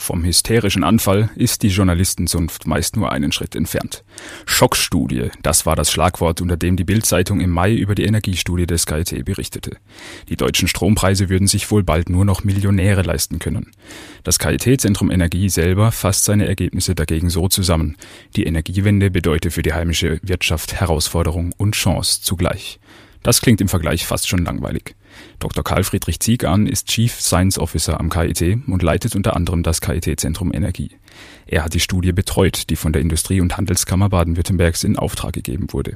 Vom hysterischen Anfall ist die Journalistenzunft meist nur einen Schritt entfernt. Schockstudie, das war das Schlagwort, unter dem die Bild-Zeitung im Mai über die Energiestudie des KIT berichtete. Die deutschen Strompreise würden sich wohl bald nur noch Millionäre leisten können. Das KIT-Zentrum Energie selber fasst seine Ergebnisse dagegen so zusammen: Die Energiewende bedeute für die heimische Wirtschaft Herausforderung und Chance zugleich. Das klingt im Vergleich fast schon langweilig. Dr. Karl Friedrich Ziegan ist Chief Science Officer am KIT und leitet unter anderem das KIT-Zentrum Energie. Er hat die Studie betreut, die von der Industrie- und Handelskammer Baden-Württembergs in Auftrag gegeben wurde.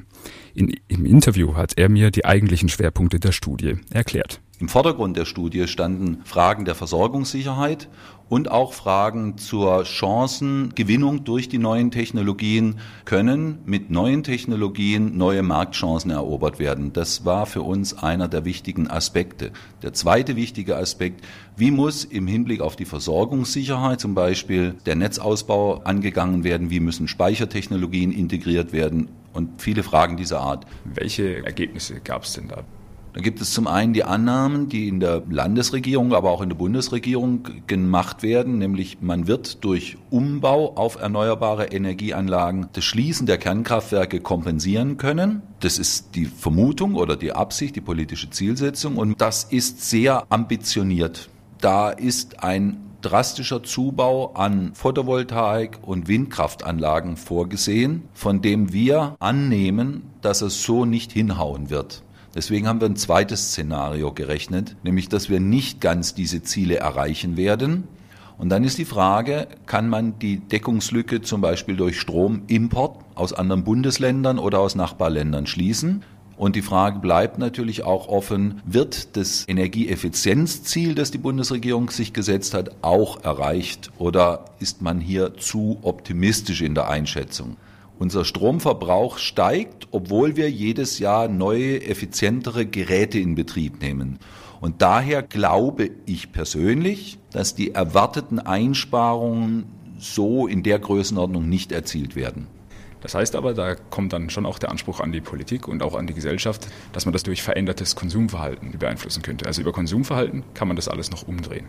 Im Interview hat er mir die eigentlichen Schwerpunkte der Studie erklärt. Im Vordergrund der Studie standen Fragen der Versorgungssicherheit und auch Fragen zur Chancengewinnung durch die neuen Technologien. Können mit neuen Technologien neue Marktchancen erobert werden? Das war für uns einer der wichtigen Aspekte. Der zweite wichtige Aspekt: Wie muss im Hinblick auf die Versorgungssicherheit zum Beispiel der Netzausbau angegangen werden? Wie müssen Speichertechnologien integriert werden? Und viele Fragen dieser Art. Welche Ergebnisse gab es denn da? Da gibt es zum einen die Annahmen, die in der Landesregierung, aber auch in der Bundesregierung gemacht werden, nämlich man wird durch Umbau auf erneuerbare Energieanlagen das Schließen der Kernkraftwerke kompensieren können. Das ist die Vermutung oder die Absicht, die politische Zielsetzung, und das ist sehr ambitioniert. Da ist ein drastischer Zubau an Photovoltaik- und Windkraftanlagen vorgesehen, von dem wir annehmen, dass es so nicht hinhauen wird. Deswegen haben wir ein zweites Szenario gerechnet, nämlich dass wir nicht ganz diese Ziele erreichen werden. Und dann ist die Frage, kann man die Deckungslücke zum Beispiel durch Stromimport aus anderen Bundesländern oder aus Nachbarländern schließen? Und die Frage bleibt natürlich auch offen, wird das Energieeffizienzziel, das die Bundesregierung sich gesetzt hat, auch erreicht, oder ist man hier zu optimistisch in der Einschätzung? Unser Stromverbrauch steigt, obwohl wir jedes Jahr neue, effizientere Geräte in Betrieb nehmen. Und daher glaube ich persönlich, dass die erwarteten Einsparungen so in der Größenordnung nicht erzielt werden. Das heißt aber, da kommt dann schon auch der Anspruch an die Politik und auch an die Gesellschaft, dass man das durch verändertes Konsumverhalten beeinflussen könnte. Also über Konsumverhalten kann man das alles noch umdrehen.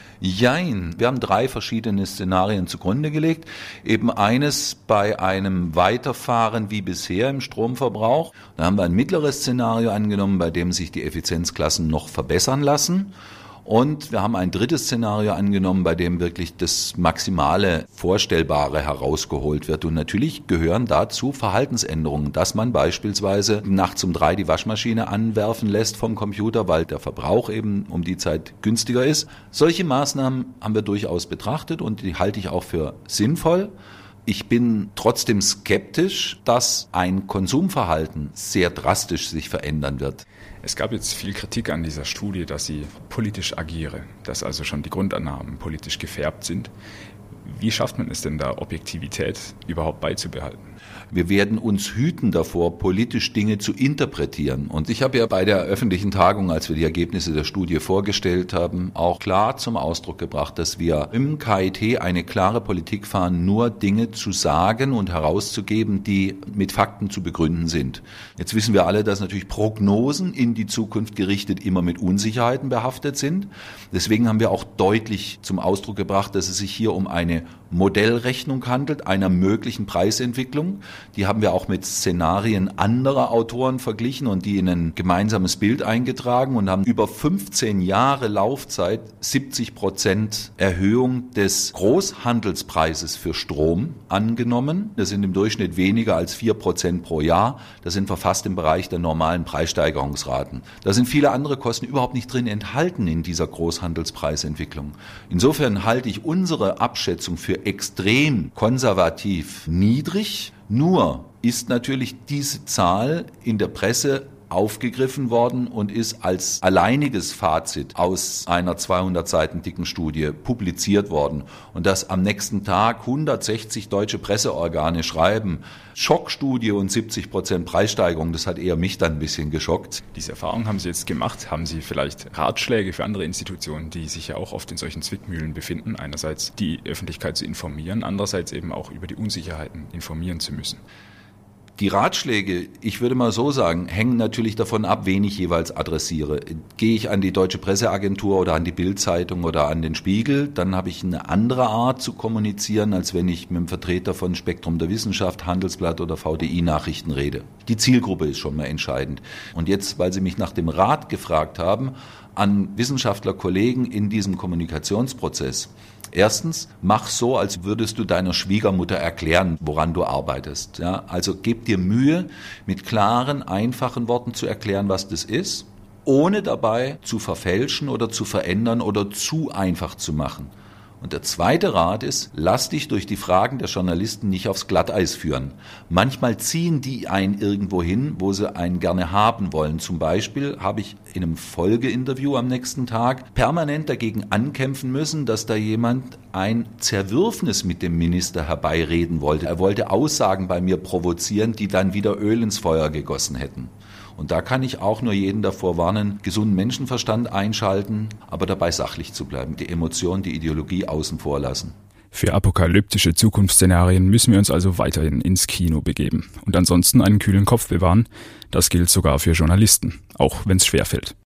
Jein, wir haben 3 verschiedene Szenarien zugrunde gelegt. Eben eines bei einem Weiterfahren wie bisher im Stromverbrauch. Da haben wir ein mittleres Szenario angenommen, bei dem sich die Effizienzklassen noch verbessern lassen. Und wir haben ein drittes Szenario angenommen, bei dem wirklich das maximale Vorstellbare herausgeholt wird. Und natürlich gehören dazu Verhaltensänderungen, dass man beispielsweise nachts um 3 die Waschmaschine anwerfen lässt vom Computer, weil der Verbrauch eben um die Zeit günstiger ist. Solche Maßnahmen haben wir durchaus betrachtet und die halte ich auch für sinnvoll. Ich bin trotzdem skeptisch, dass ein Konsumverhalten sehr drastisch sich verändern wird. Es gab jetzt viel Kritik an dieser Studie, dass sie politisch agiere, dass also schon die Grundannahmen politisch gefärbt sind. Wie schafft man es denn da, Objektivität überhaupt beizubehalten? Wir werden uns hüten davor, politisch Dinge zu interpretieren. Und ich habe ja bei der öffentlichen Tagung, als wir die Ergebnisse der Studie vorgestellt haben, auch klar zum Ausdruck gebracht, dass wir im KIT eine klare Politik fahren, nur Dinge zu sagen und herauszugeben, die mit Fakten zu begründen sind. Jetzt wissen wir alle, dass natürlich Prognosen in die Zukunft gerichtet immer mit Unsicherheiten behaftet sind. Deswegen haben wir auch deutlich zum Ausdruck gebracht, dass es sich hier um eine Modellrechnung handelt, einer möglichen Preisentwicklung. Die haben wir auch mit Szenarien anderer Autoren verglichen und die in ein gemeinsames Bild eingetragen und haben über 15 Jahre Laufzeit 70% Erhöhung des Großhandelspreises für Strom angenommen. Das sind im Durchschnitt weniger als 4% pro Jahr. Da sind wir fast im Bereich der normalen Preissteigerungsraten. Da sind viele andere Kosten überhaupt nicht drin enthalten in dieser Großhandelspreisentwicklung. Insofern halte ich unsere Abschätzung für extrem konservativ niedrig. Nur ist natürlich diese Zahl in der Presse aufgegriffen worden und ist als alleiniges Fazit aus einer 200 Seiten dicken Studie publiziert worden. Und dass am nächsten Tag 160 deutsche Presseorgane schreiben, Schockstudie und 70% Preissteigerung, das hat eher mich dann ein bisschen geschockt. Diese Erfahrung haben Sie jetzt gemacht. Haben Sie vielleicht Ratschläge für andere Institutionen, die sich ja auch oft in solchen Zwickmühlen befinden? Einerseits die Öffentlichkeit zu informieren, andererseits eben auch über die Unsicherheiten informieren zu müssen. Die Ratschläge, ich würde mal so sagen, hängen natürlich davon ab, wen ich jeweils adressiere. Gehe ich an die Deutsche Presseagentur oder an die Bild-Zeitung oder an den Spiegel, dann habe ich eine andere Art zu kommunizieren, als wenn ich mit einem Vertreter von Spektrum der Wissenschaft, Handelsblatt oder VDI-Nachrichten rede. Die Zielgruppe ist schon mal entscheidend. Und jetzt, weil Sie mich nach dem Rat gefragt haben, an Wissenschaftlerkollegen in diesem Kommunikationsprozess. Erstens, mach so, als würdest du deiner Schwiegermutter erklären, woran du arbeitest. Ja, also gib dir Mühe, mit klaren, einfachen Worten zu erklären, was das ist, ohne dabei zu verfälschen oder zu verändern oder zu einfach zu machen. Und der zweite Rat ist, lass dich durch die Fragen der Journalisten nicht aufs Glatteis führen. Manchmal ziehen die einen irgendwo hin, wo sie einen gerne haben wollen. Zum Beispiel habe ich in einem Folgeinterview am nächsten Tag permanent dagegen ankämpfen müssen, dass da jemand ein Zerwürfnis mit dem Minister herbeireden wollte. Er wollte Aussagen bei mir provozieren, die dann wieder Öl ins Feuer gegossen hätten. Und da kann ich auch nur jeden davor warnen, gesunden Menschenverstand einschalten, aber dabei sachlich zu bleiben, die Emotion, die Ideologie außen vor lassen. Für apokalyptische Zukunftsszenarien müssen wir uns also weiterhin ins Kino begeben und ansonsten einen kühlen Kopf bewahren. Das gilt sogar für Journalisten, auch wenn es schwerfällt.